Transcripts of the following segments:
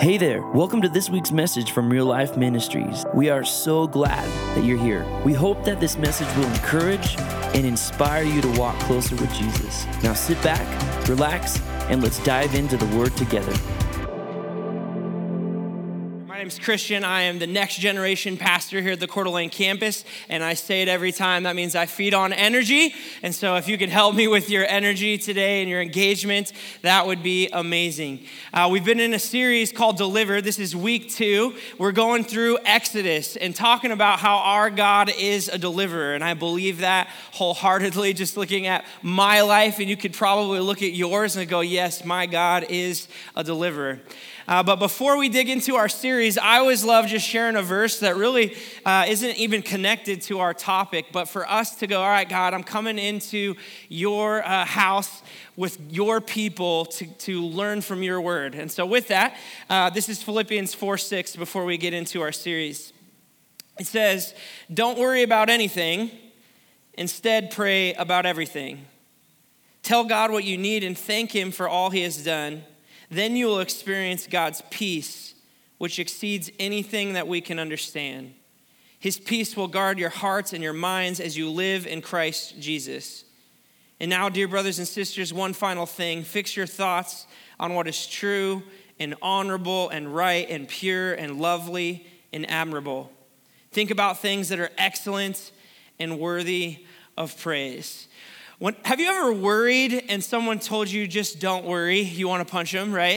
Hey there, welcome to this week's message from Real Life Ministries. We are so glad that you're here. We hope that this message will encourage and inspire you to walk closer with Jesus. Now sit back, relax, and let's dive into the Word together. My name's Christian. I am the next generation pastor here at the Coeur d'Alene campus, and I say it every time. That means I feed on energy, and so if you could help me with your energy today and your engagement, that would be amazing. We've been in a series called Deliver. This is week 2. We're going through Exodus and talking about how our God is a deliverer, and I believe that wholeheartedly, just looking at my life, and you could probably look at yours and go, yes, my God is a deliverer. But before we dig into our series, I always love just sharing a verse that really isn't even connected to our topic, but for us to go, all right, God, I'm coming into your house with your people to learn from your word. And so with that, this is Philippians 4:6 before we get into our series. It says, don't worry about anything, instead pray about everything. Tell God what you need and thank him for all he has done. Then you will experience God's peace, which exceeds anything that we can understand. His peace will guard your hearts and your minds as you live in Christ Jesus. And now, dear brothers and sisters, one final thing. Fix your thoughts on what is true and honorable and right and pure and lovely and admirable. Think about things that are excellent and worthy of praise. Have you ever worried and someone told you, just don't worry? You want to punch them, right?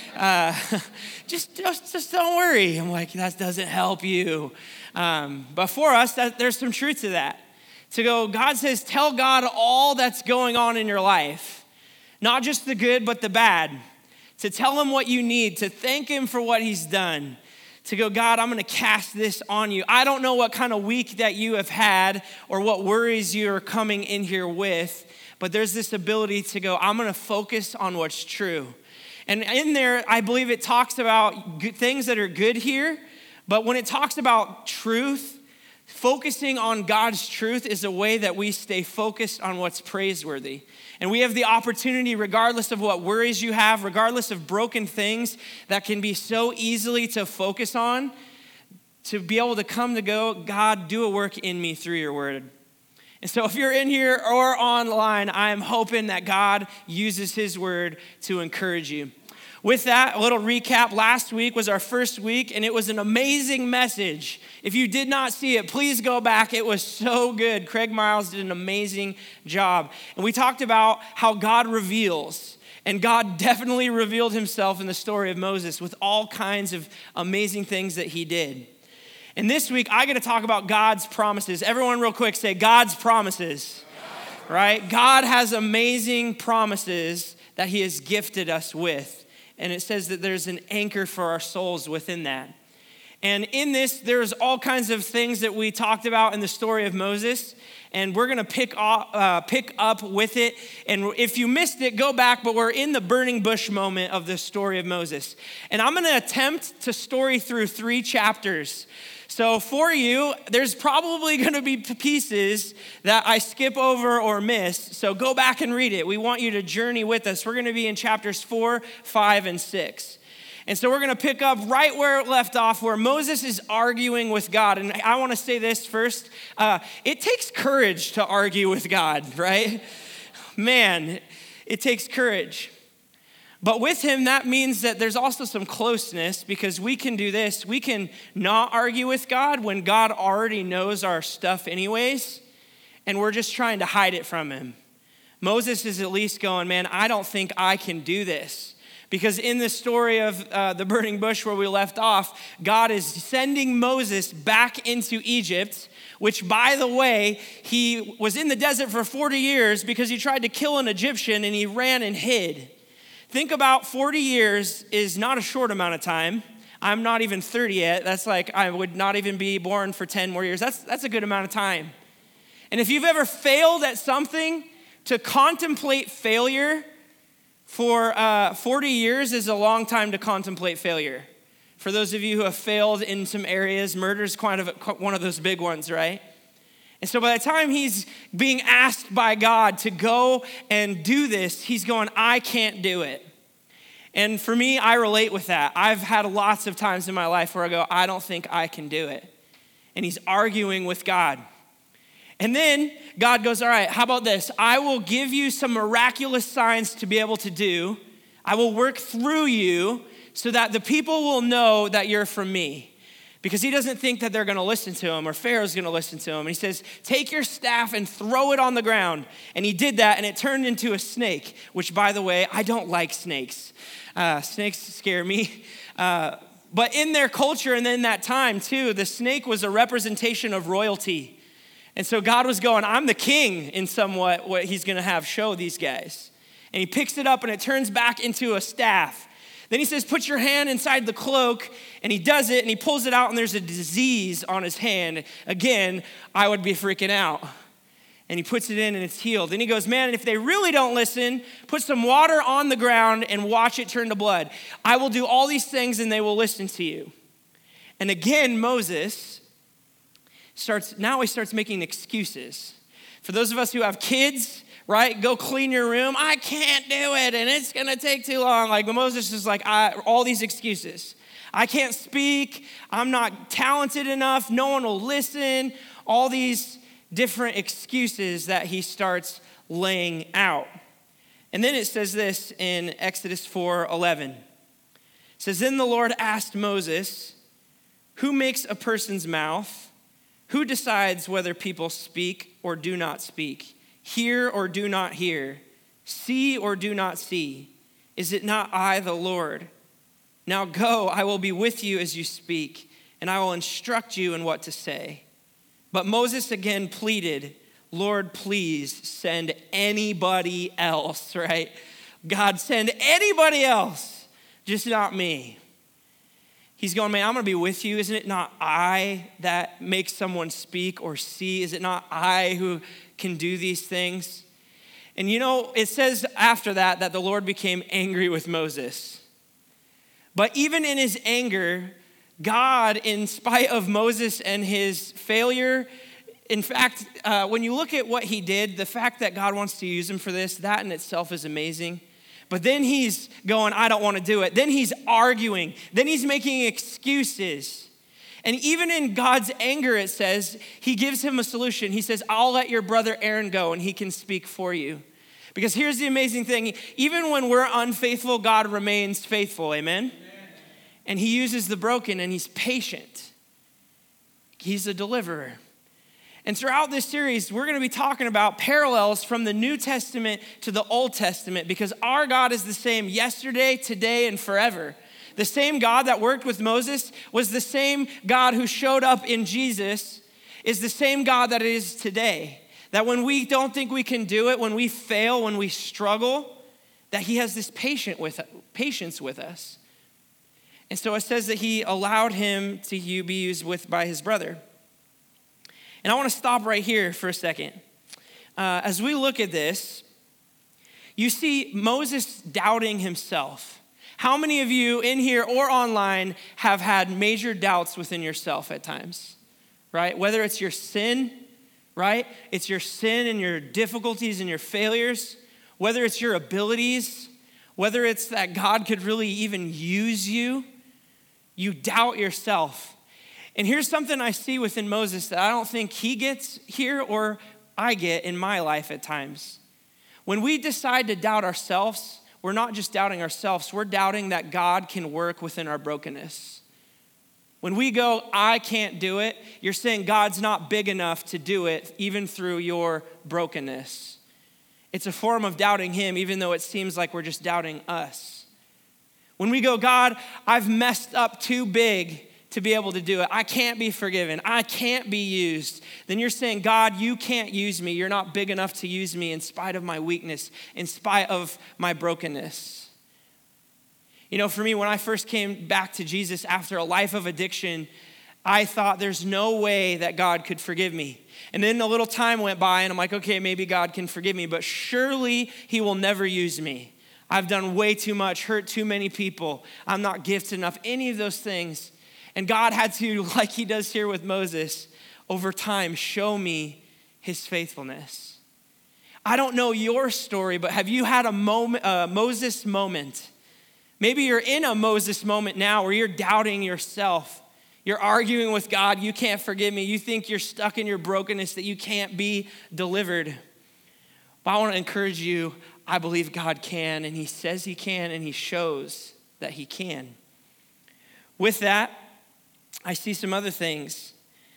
Just don't worry. I'm like, that doesn't help you. But for us, there's some truth to that. To go, God says, tell God all that's going on in your life. Not just the good, but the bad. To tell him what you need. To thank him for what he's done. To go, God, I'm going to cast this on you. I don't know what kind of week that you have had or what worries you are coming in here with, but there's this ability to go, I'm going to focus on what's true. And in there, I believe it talks about things that are good here, but when it talks about truth, focusing on God's truth is a way that we stay focused on what's praiseworthy. And we have the opportunity, regardless of what worries you have, regardless of broken things that can be so easily to focus on, to be able to come to go, God, do a work in me through your word. And so if you're in here or online, I'm hoping that God uses his word to encourage you. With that, a little recap. Last week was our first week, and it was an amazing message. If you did not see it, please go back. It was so good. Craig Miles did an amazing job. And we talked about how God reveals. And God definitely revealed himself in the story of Moses with all kinds of amazing things that he did. And this week, I get to talk about God's promises. Everyone real quick say, God's promises. Right? God has amazing promises that he has gifted us with. And it says that there's an anchor for our souls within that. And in this, there's all kinds of things that we talked about in the story of Moses. And we're going to pick up with it. And if you missed it, go back. But we're in the burning bush moment of the story of Moses. And I'm going to attempt to story through 3 chapters. So for you, there's probably going to be pieces that I skip over or miss. So go back and read it. We want you to journey with us. We're going to be in chapters 4, 5, and 6. And so we're going to pick up right where it left off, where Moses is arguing with God. And I want to say this first. It takes courage to argue with God, right? Man, it takes courage. But with him, that means that there's also some closeness, because we can do this. We can not argue with God when God already knows our stuff anyways, and we're just trying to hide it from him. Moses is at least going, man, I don't think I can do this. Because in the story of the burning bush where we left off, God is sending Moses back into Egypt, which, by the way, he was in the desert for 40 years because he tried to kill an Egyptian and he ran and hid. Think about 40 years is not a short amount of time. I'm not even 30 yet. That's like I would not even be born for 10 more years. That's a good amount of time. And if you've ever failed at something, to contemplate failure for 40 years is a long time to contemplate failure. For those of you who have failed in some areas, murder is kind of one of those big ones, right? And so by the time he's being asked by God to go and do this, he's going, I can't do it. And for me, I relate with that. I've had lots of times in my life where I go, I don't think I can do it. And he's arguing with God. And then God goes, all right, how about this? I will give you some miraculous signs to be able to do. I will work through you so that the people will know that you're from me. Because he doesn't think that they're going to listen to him or Pharaoh's going to listen to him. And he says, take your staff and throw it on the ground. And he did that, and it turned into a snake, which, by the way, I don't like snakes. Snakes scare me. But in their culture and in that time, too, the snake was a representation of royalty. And so God was going, I'm the king in somewhat what he's going to have show these guys. And he picks it up, and it turns back into a staff. Then he says, put your hand inside the cloak, and he does it, and he pulls it out, and there's a disease on his hand. Again, I would be freaking out. And he puts it in, and it's healed. Then he goes, man, if they really don't listen, put some water on the ground and watch it turn to blood. I will do all these things, and they will listen to you. And again, Moses starts making excuses. For those of us who have kids, right? Go clean your room. I can't do it, and it's going to take too long. Like Moses is like, all these excuses. I can't speak. I'm not talented enough. No one will listen. All these different excuses that he starts laying out. And then it says this in Exodus 4:11. It says, then the Lord asked Moses, who makes a person's mouth? Who decides whether people speak or do not speak? Hear or do not hear, see or do not see. Is it not I, the Lord? Now go, I will be with you as you speak, and I will instruct you in what to say. But Moses again pleaded, Lord, please send anybody else, right? God, send anybody else, just not me. He's going, man, I'm going to be with you. Isn't it not I that makes someone speak or see? Is it not I who can do these things? And it says after that the Lord became angry with Moses. But even in his anger, God, in spite of Moses and his failure, in fact, when you look at what he did, the fact that God wants to use him for this, that in itself is amazing. But then he's going, I don't want to do it. Then he's arguing. Then he's making excuses. And even in God's anger, it says, he gives him a solution. He says, I'll let your brother Aaron go and he can speak for you. Because here's the amazing thing. Even when we're unfaithful, God remains faithful. Amen? And he uses the broken and he's patient. He's a deliverer. And throughout this series, we're going to be talking about parallels from the New Testament to the Old Testament because our God is the same yesterday, today, and forever. The same God that worked with Moses was the same God who showed up in Jesus, is the same God that it is today. That when we don't think we can do it, when we fail, when we struggle, that he has this patience with us. And so it says that he allowed him to be used by his brother. And I want to stop right here for a second. As we look at this, you see Moses doubting himself. How many of you in here or online have had major doubts within yourself at times, right? Whether it's your sin, right? It's your sin and your difficulties and your failures. Whether it's your abilities, whether it's that God could really even use you, you doubt yourself. And here's something I see within Moses that I don't think he gets here or I get in my life at times. When we decide to doubt ourselves, we're not just doubting ourselves, we're doubting that God can work within our brokenness. When we go, I can't do it, you're saying God's not big enough to do it, even through your brokenness. It's a form of doubting him, even though it seems like we're just doubting us. When we go, God, I've messed up too big to be able to do it. I can't be forgiven. I can't be used. Then you're saying, God, you can't use me. You're not big enough to use me in spite of my weakness, in spite of my brokenness. For me, when I first came back to Jesus after a life of addiction, I thought there's no way that God could forgive me. And then a little time went by and I'm like, okay, maybe God can forgive me, but surely he will never use me. I've done way too much, hurt too many people. I'm not gifted enough, any of those things. And God had to, like he does here with Moses, over time, show me his faithfulness. I don't know your story, but have you had a Moses moment? Maybe you're in a Moses moment now where you're doubting yourself. You're arguing with God. You can't forgive me. You think you're stuck in your brokenness, that you can't be delivered. But I want to encourage you. I believe God can, and he says he can, and he shows that he can. With that, I see some other things.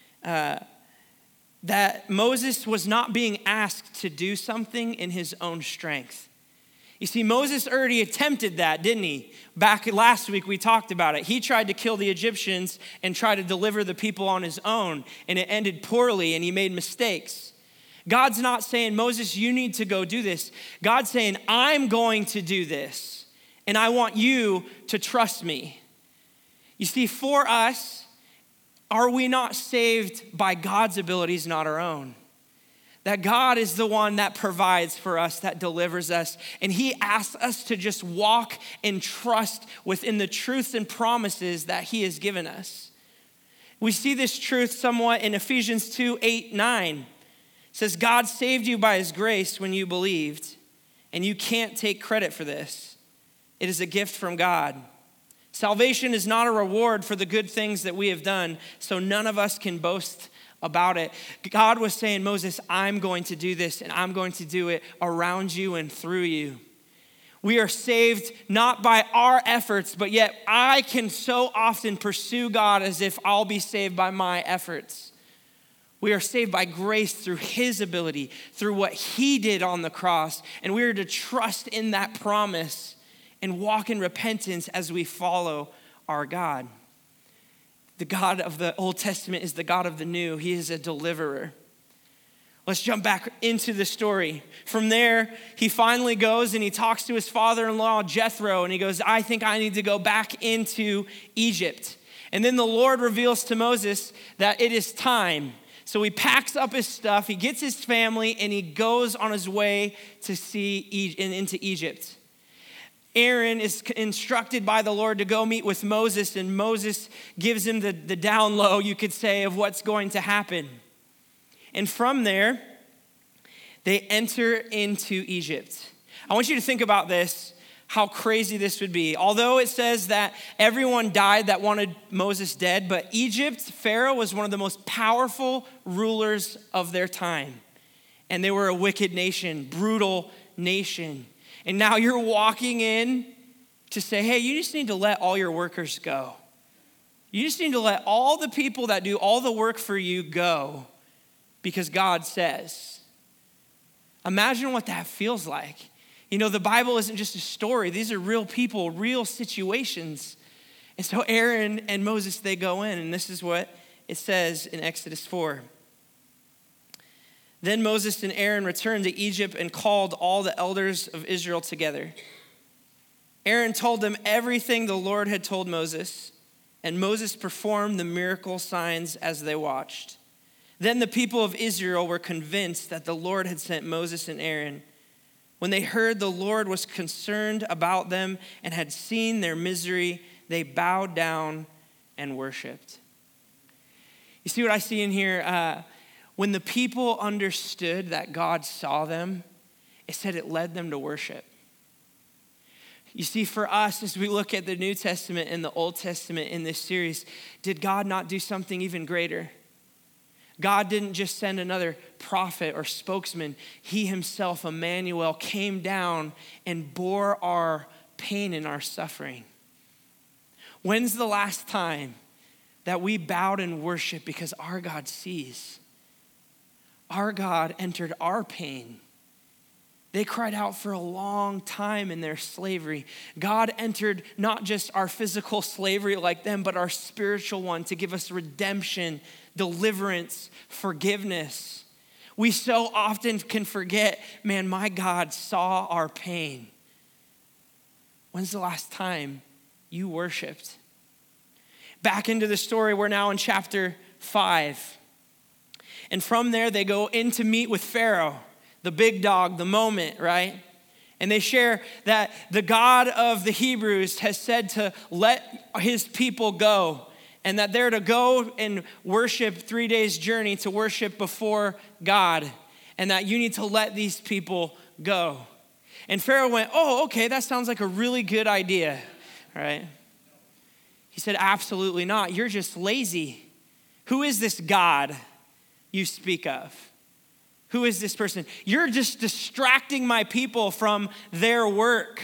That Moses was not being asked to do something in his own strength. You see, Moses already attempted that, didn't he? Back last week, we talked about it. He tried to kill the Egyptians and try to deliver the people on his own, and it ended poorly, and he made mistakes. God's not saying, Moses, you need to go do this. God's saying, I'm going to do this, and I want you to trust me. You see, for us, are we not saved by God's abilities, not our own? That God is the one that provides for us, that delivers us. And he asks us to just walk and trust within the truths and promises that he has given us. We see this truth somewhat in Ephesians 2:8-9. It says, God saved you by his grace when you believed, and you can't take credit for this. It is a gift from God. Salvation is not a reward for the good things that we have done, so none of us can boast about it. God was saying, Moses, I'm going to do this, and I'm going to do it around you and through you. We are saved not by our efforts, but yet I can so often pursue God as if I'll be saved by my efforts. We are saved by grace through his ability, through what he did on the cross, and we are to trust in that promise and walk in repentance as we follow our God. The God of the Old Testament is the God of the New. He is a deliverer. Let's jump back into the story. From there, he finally goes and he talks to his father-in-law, Jethro, and he goes, I think I need to go back into Egypt. And then the Lord reveals to Moses that it is time. So he packs up his stuff, he gets his family, and he goes on his way to into Egypt. Aaron is instructed by the Lord to go meet with Moses, and Moses gives him the down low, you could say, of what's going to happen. And from there, they enter into Egypt. I want you to think about this, how crazy this would be. Although it says that everyone died that wanted Moses dead, but Egypt, Pharaoh was one of the most powerful rulers of their time. And they were a wicked nation, brutal nation. And now you're walking in to say, hey, you just need to let all your workers go. You just need to let all the people that do all the work for you go because God says. Imagine what that feels like. You know, the Bible isn't just a story. These are real people, real situations. And so Aaron and Moses, they go in, and this is what it says in Exodus 4. Then Moses and Aaron returned to Egypt and called all the elders of Israel together. Aaron told them everything the Lord had told Moses, and Moses performed the miracle signs as they watched. Then the people of Israel were convinced that the Lord had sent Moses and Aaron. When they heard the Lord was concerned about them and had seen their misery, they bowed down and worshiped. You see what I see in here? When the people understood that God saw them, it said it led them to worship. You see, for us, as we look at the New Testament and the Old Testament in this series, did God not do something even greater? God didn't just send another prophet or spokesman. He himself, Emmanuel, came down and bore our pain and our suffering. When's the last time that we bowed in worship because our God sees? Our God entered our pain. They cried out for a long time in their slavery. God entered not just our physical slavery like them, but our spiritual one to give us redemption, deliverance, forgiveness. We so often can forget, man, my God saw our pain. When's the last time you worshiped? Back into the story, we're now in chapter 5. And from there, they go in to meet with Pharaoh, the big dog, the moment, right? And they share that the God of the Hebrews has said to let his people go, and that they're to go and worship 3 days' journey to worship before God, and that you need to let these people go. And Pharaoh went, oh, okay, that sounds like a really good idea. right? He said, absolutely not. You're just lazy. Who is this God you speak of? Who is this person? You're just distracting my people from their work.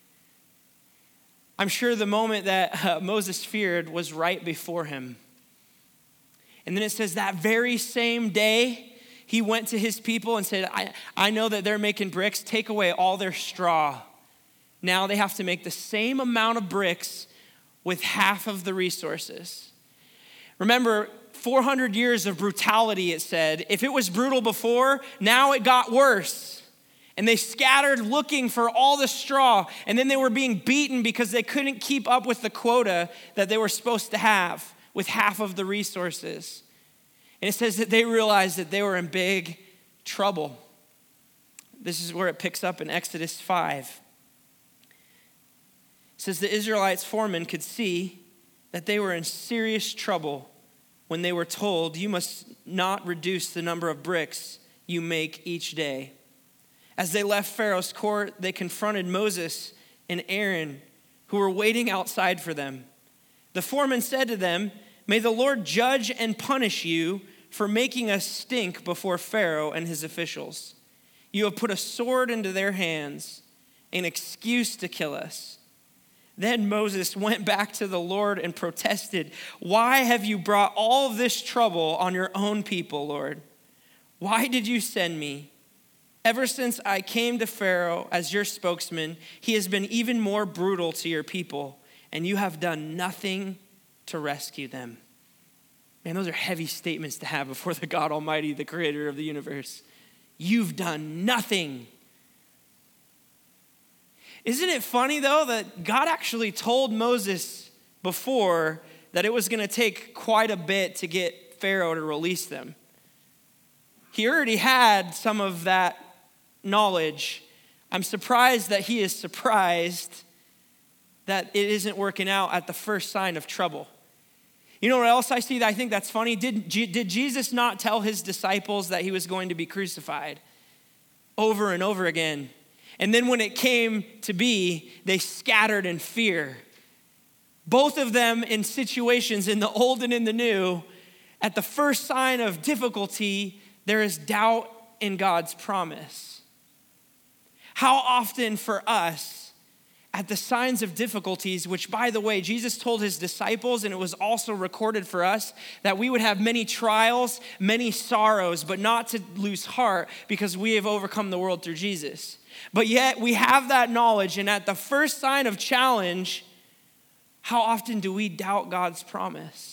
I'm sure the moment that Moses feared was right before him. And then it says that very same day, he went to his people and said, I know that they're making bricks. Take away all their straw. Now they have to make the same amount of bricks with half of the resources. Remember, 400 years of brutality, it said. If it was brutal before, now it got worse. And they scattered looking for all the straw. And then they were being beaten because they couldn't keep up with the quota that they were supposed to have with half of the resources. And it says that they realized that they were in big trouble. This is where it picks up in Exodus 5. It says the Israelites' foreman could see that they were in serious trouble when they were told, you must not reduce the number of bricks you make each day. As they left Pharaoh's court, they confronted Moses and Aaron, who were waiting outside for them. The foreman said to them, may the Lord judge and punish you for making us stink before Pharaoh and his officials. You have put a sword into their hands, an excuse to kill us. Then Moses went back to the Lord and protested, why have you brought all of this trouble on your own people, Lord? Why did you send me? Ever since I came to Pharaoh as your spokesman, he has been even more brutal to your people, and you have done nothing to rescue them. Man, those are heavy statements to have before the God Almighty, the creator of the universe. You've done nothing. Isn't it funny, though, that God actually told Moses before that it was going to take quite a bit to get Pharaoh to release them? He already had some of that knowledge. I'm surprised that he is surprised that it isn't working out at the first sign of trouble. You know what else I see that I think that's funny? Did Jesus not tell his disciples that he was going to be crucified over and over again? And then when it came to be, they scattered in fear. Both of them in situations in the old and in the new, at the first sign of difficulty, there is doubt in God's promise. How often for us, at the signs of difficulties, which by the way, Jesus told his disciples, and it was also recorded for us, that we would have many trials, many sorrows, but not to lose heart because we have overcome the world through Jesus. But yet we have that knowledge, and at the first sign of challenge, how often do we doubt God's promise?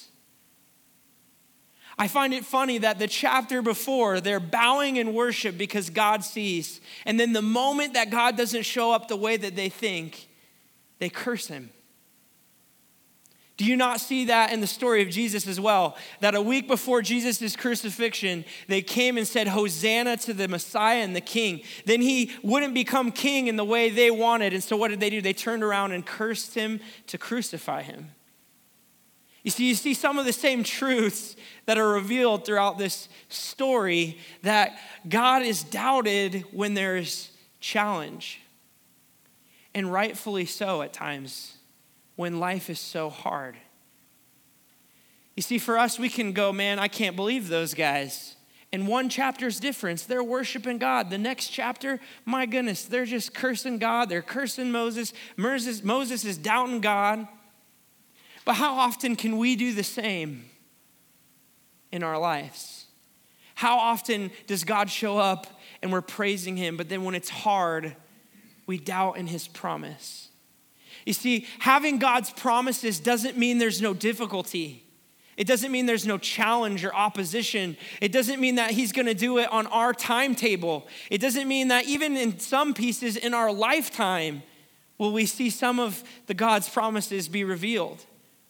I find it funny that the chapter before, they're bowing in worship because God sees. And then the moment that God doesn't show up the way that they think, they curse him. Do you not see that in the story of Jesus as well? That a week before Jesus' crucifixion, they came and said, Hosanna to the Messiah and the King. Then he wouldn't become king in the way they wanted. And so what did they do? They turned around and cursed him to crucify him. You see some of the same truths that are revealed throughout this story, that God is doubted when there's challenge. And rightfully so at times, when life is so hard. You see, for us, we can go, man, I can't believe those guys. And one chapter's difference, they're worshiping God. The next chapter, my goodness, they're just cursing God. They're cursing Moses. Moses is doubting God. But how often can we do the same in our lives? How often does God show up and we're praising him, but then when it's hard, we doubt in his promise? You see, having God's promises doesn't mean there's no difficulty. It doesn't mean there's no challenge or opposition. It doesn't mean that he's going to do it on our timetable. It doesn't mean that even in some pieces in our lifetime will we see some of the God's promises be revealed.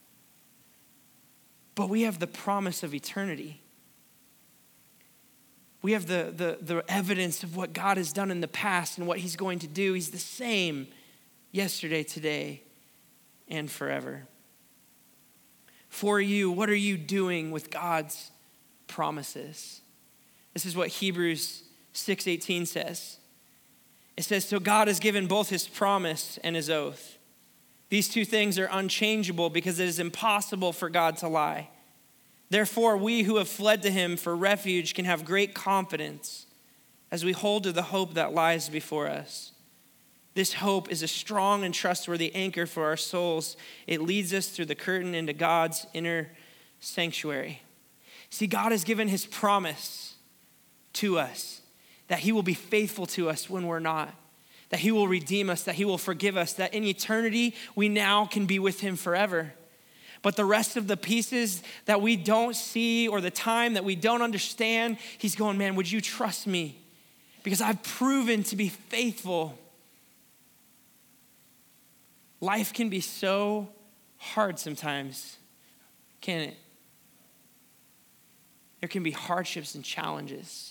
But we have the promise of eternity. We have the evidence of what God has done in the past and what he's going to do. He's the same yesterday, today, and forever. For you, what are you doing with God's promises? This is what Hebrews 6:18 says. It says, so God has given both his promise and his oath. These two things are unchangeable because it is impossible for God to lie. Therefore, we who have fled to him for refuge can have great confidence as we hold to the hope that lies before us. This hope is a strong and trustworthy anchor for our souls. It leads us through the curtain into God's inner sanctuary. See, God has given his promise to us that he will be faithful to us when we're not, that he will redeem us, that he will forgive us, that in eternity we now can be with him forever. But the rest of the pieces that we don't see or the time that we don't understand, he's going, man, would you trust me? Because I've proven to be faithful. Life can be so hard sometimes, can't it? There can be hardships and challenges.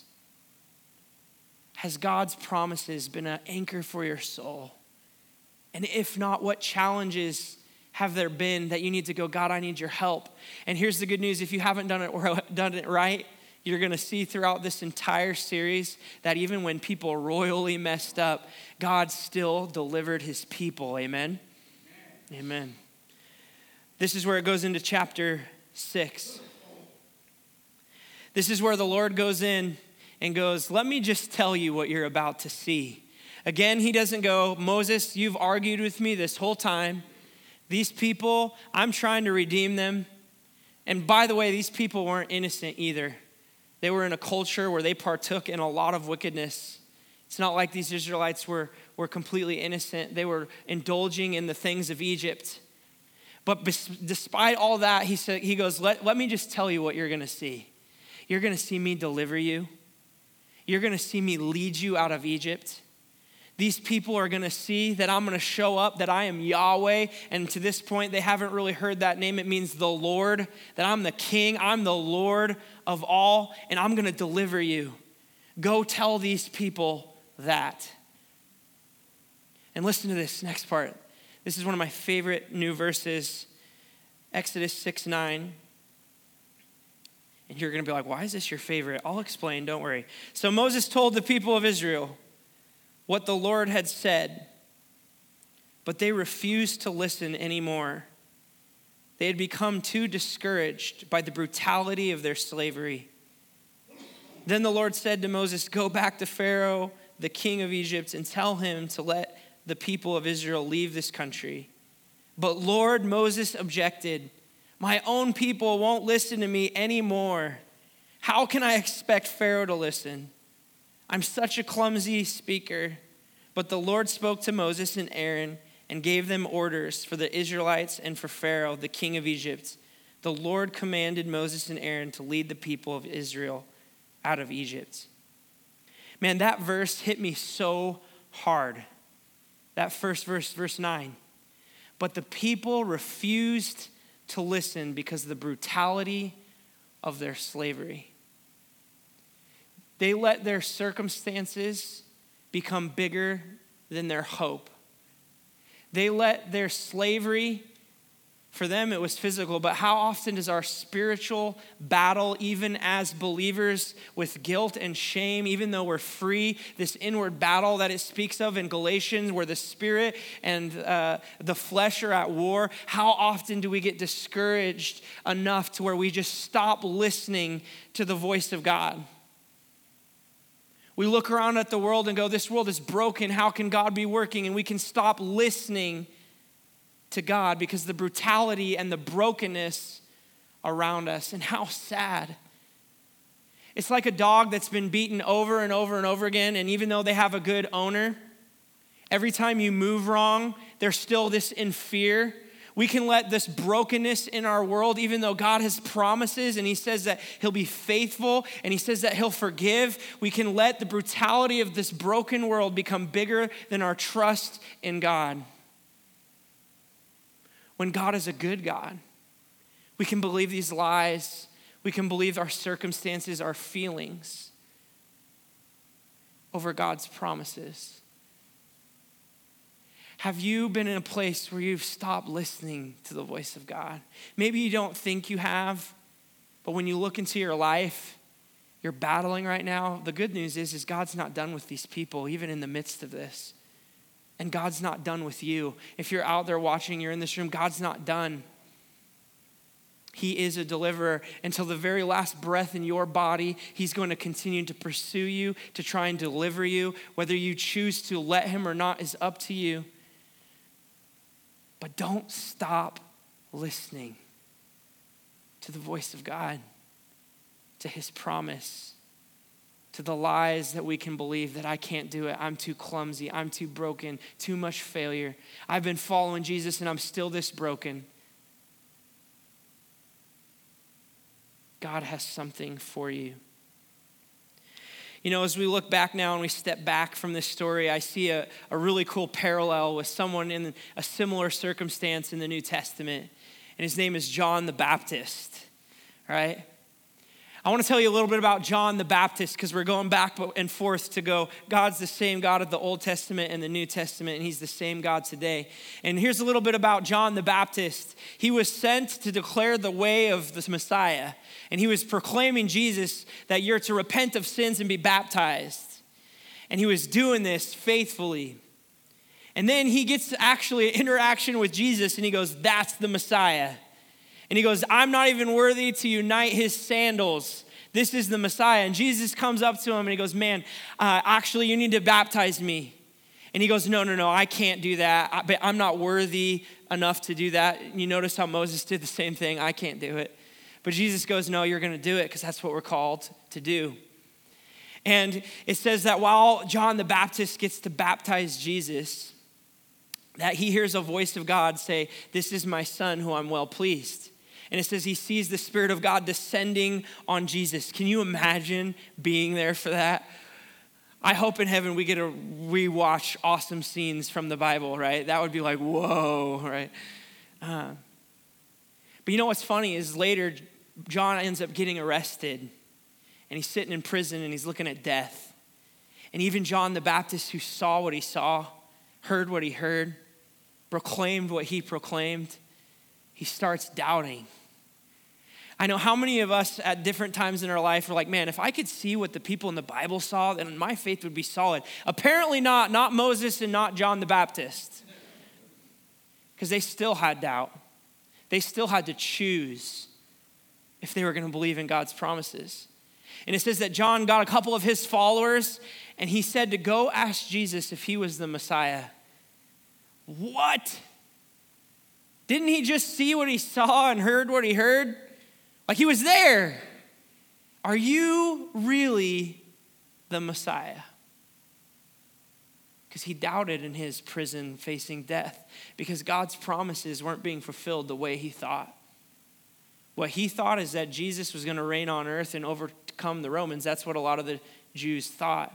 Has God's promises been an anchor for your soul? And if not, what challenges have there been that you need to go, God, I need your help? And here's the good news. If you haven't done it right, you're going to see throughout this entire series that even when people royally messed up, God still delivered his people. Amen? Amen. This is where it goes into chapter 6. This is where the Lord goes in and goes, let me just tell you what you're about to see. Again, he doesn't go, Moses, you've argued with me this whole time. These people, I'm trying to redeem them. And by the way, these people weren't innocent either. They were in a culture where they partook in a lot of wickedness. It's not like these Israelites were completely innocent. They were indulging in the things of Egypt. But despite all that, he goes, let me just tell you what you're going to see. You're going to see me deliver you. You're going to see me lead you out of Egypt. These people are going to see that I'm going to show up, that I am Yahweh. And to this point, they haven't really heard that name. It means the Lord, that I'm the king. I'm the Lord of all, and I'm going to deliver you. Go tell these people that. And listen to this next part. This is one of my favorite new verses, Exodus 6:9. And you're going to be like, why is this your favorite? I'll explain, don't worry. So Moses told the people of Israel what the Lord had said, but they refused to listen anymore. They had become too discouraged by the brutality of their slavery. Then the Lord said to Moses, go back to Pharaoh, the king of Egypt, and tell him to let the people of Israel leave this country. But Lord, Moses objected, my own people won't listen to me anymore. How can I expect Pharaoh to listen? I'm such a clumsy speaker. But the Lord spoke to Moses and Aaron and gave them orders for the Israelites and for Pharaoh, the king of Egypt. The Lord commanded Moses and Aaron to lead the people of Israel out of Egypt. Man, that verse hit me so hard. That first verse, verse 9. But the people refused to listen because of the brutality of their slavery. They let their circumstances become bigger than their hope. They let their slavery, for them it was physical, but how often does our spiritual battle, even as believers, with guilt and shame, even though we're free, this inward battle that it speaks of in Galatians, where the spirit and the flesh are at war, how often do we get discouraged enough to where we just stop listening to the voice of God? We look around at the world and go, this world is broken. How can God be working? And we can stop listening to God because the brutality and the brokenness around us. And how sad. It's like a dog that's been beaten over and over and over again. And even though they have a good owner, every time you move wrong, they're still this in fear. We can let this brokenness in our world, even though God has promises and he says that he'll be faithful and he says that he'll forgive, we can let the brutality of this broken world become bigger than our trust in God. When God is a good God, we can believe these lies. We can believe our circumstances, our feelings over God's promises. Have you been in a place where you've stopped listening to the voice of God? Maybe you don't think you have, but when you look into your life, you're battling right now. The good news is God's not done with these people, even in the midst of this. And God's not done with you. If you're out there watching, you're in this room, God's not done. He is a deliverer. Until the very last breath in your body, he's going to continue to pursue you, to try and deliver you. Whether you choose to let him or not is up to you. But don't stop listening to the voice of God, to his promise, to the lies that we can believe that I can't do it. I'm too clumsy. I'm too broken. Too much failure. I've been following Jesus and I'm still this broken. God has something for you. You know, as we look back now and we step back from this story, I see a really cool parallel with someone in a similar circumstance in the New Testament. And his name is John the Baptist, right? I want to tell you a little bit about John the Baptist because we're going back and forth to go, God's the same God of the Old Testament and the New Testament, and he's the same God today. And here's a little bit about John the Baptist. He was sent to declare the way of the Messiah, and he was proclaiming Jesus, that you're to repent of sins and be baptized. And he was doing this faithfully. And then he gets actually an interaction with Jesus, and he goes, that's the Messiah. And he goes, I'm not even worthy to unite his sandals. This is the Messiah. And Jesus comes up to him and he goes, man, actually you need to baptize me. And he goes, no, I can't do that. I'm not worthy enough to do that. And you notice how Moses did the same thing. I can't do it. But Jesus goes, no, you're going to do it because that's what we're called to do. And it says that while John the Baptist gets to baptize Jesus, that he hears a voice of God say, this is my son who I'm well pleased. And it says he sees the Spirit of God descending on Jesus. Can you imagine being there for that? I hope in heaven we get to rewatch awesome scenes from the Bible, right? That would be like, whoa, right? But you know what's funny is later John ends up getting arrested. And he's sitting in prison and he's looking at death. And even John the Baptist, who saw what he saw, heard what he heard, proclaimed what he proclaimed, he starts doubting. I know how many of us at different times in our life are like, man, if I could see what the people in the Bible saw, then my faith would be solid. Apparently not Moses and not John the Baptist. Because they still had doubt. They still had to choose if they were going to believe in God's promises. And it says that John got a couple of his followers and he said to go ask Jesus if he was the Messiah. What? Didn't he just see what he saw and heard what he heard? Like he was there. Are you really the Messiah? Because he doubted in his prison facing death because God's promises weren't being fulfilled the way he thought. What he thought is that Jesus was going to reign on earth and overcome the Romans. That's what a lot of the Jews thought.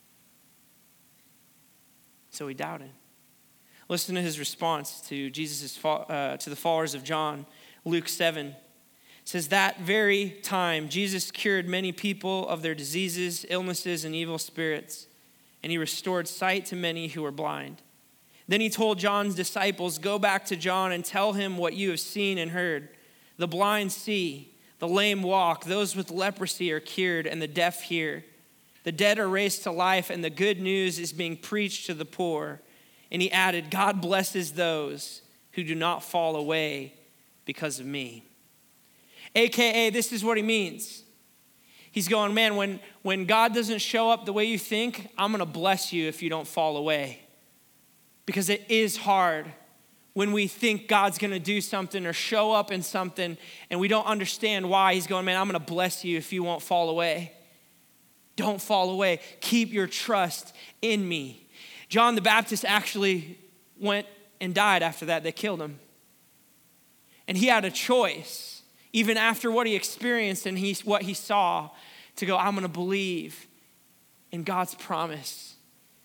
So he doubted. Listen to his response to to the followers of John. Luke 7 says, that very time Jesus cured many people of their diseases, illnesses, and evil spirits, and he restored sight to many who were blind. Then he told John's disciples, go back to John and tell him what you have seen and heard. The blind see, the lame walk, those with leprosy are cured, and the deaf hear. The dead are raised to life, and the good news is being preached to the poor. And he added, God blesses those who do not fall away because of me. AKA, this is what he means. He's going, man, when God doesn't show up the way you think, I'm going to bless you if you don't fall away. Because it is hard when we think God's going to do something or show up in something and we don't understand why. He's going, man, I'm going to bless you if you won't fall away. Don't fall away. Keep your trust in me. John the Baptist actually went and died after that. They killed him. And he had a choice, even after what he experienced and what he saw, to go, I'm going to believe in God's promise.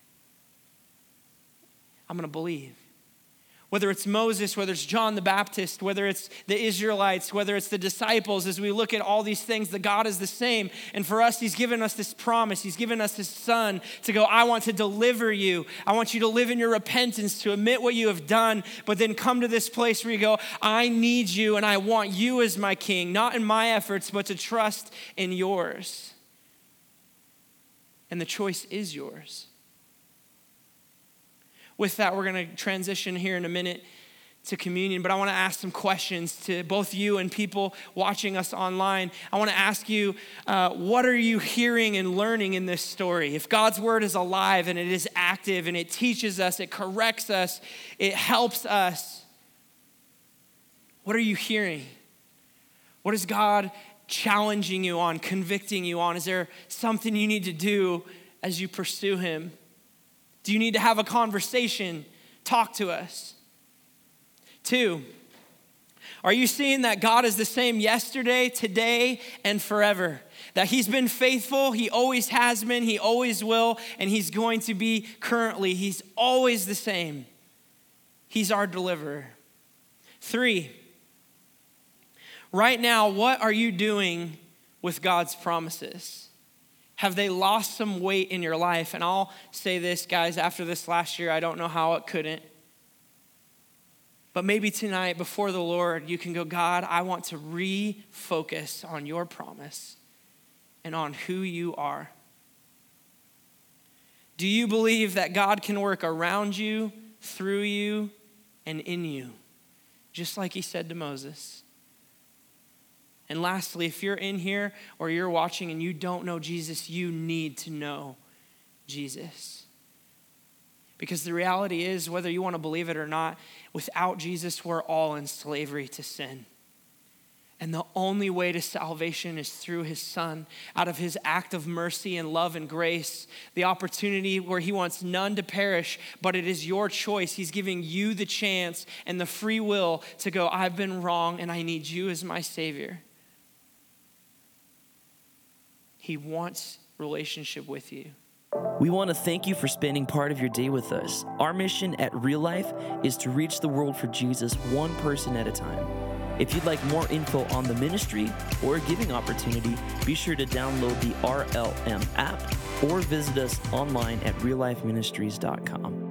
I'm going to believe. Whether it's Moses, whether it's John the Baptist, whether it's the Israelites, whether it's the disciples, as we look at all these things, the God is the same. And for us, he's given us this promise. He's given us his son to go, I want to deliver you. I want you to live in your repentance, to admit what you have done, but then come to this place where you go, I need you and I want you as my king, not in my efforts, but to trust in yours. And the choice is yours. With that, we're going to transition here in a minute to communion, but I want to ask some questions to both you and people watching us online. I want to ask you, what are you hearing and learning in this story? If God's word is alive and it is active and it teaches us, it corrects us, it helps us, what are you hearing? What is God challenging you on, convicting you on? Is there something you need to do as you pursue him? Do you need to have a conversation? Talk to us. 2, are you seeing that God is the same yesterday, today, and forever? That he's been faithful, he always has been, he always will, and he's going to be currently. He's always the same. He's our deliverer. 3, right now, what are you doing with God's promises? Have they lost some weight in your life? And I'll say this, guys, after this last year, I don't know how it couldn't. But maybe tonight before the Lord, you can go, God, I want to refocus on your promise and on who you are. Do you believe that God can work around you, through you, and in you? Just like he said to Moses. And lastly, if you're in here or you're watching and you don't know Jesus, you need to know Jesus. Because the reality is, whether you want to believe it or not, without Jesus, we're all in slavery to sin. And the only way to salvation is through his son, out of his act of mercy and love and grace, the opportunity where he wants none to perish, but it is your choice. He's giving you the chance and the free will to go, I've been wrong and I need you as my Savior. He wants relationship with you. We want to thank you for spending part of your day with us. Our mission at Real Life is to reach the world for Jesus one person at a time. If you'd like more info on the ministry or a giving opportunity, be sure to download the RLM app or visit us online at reallifeministries.com.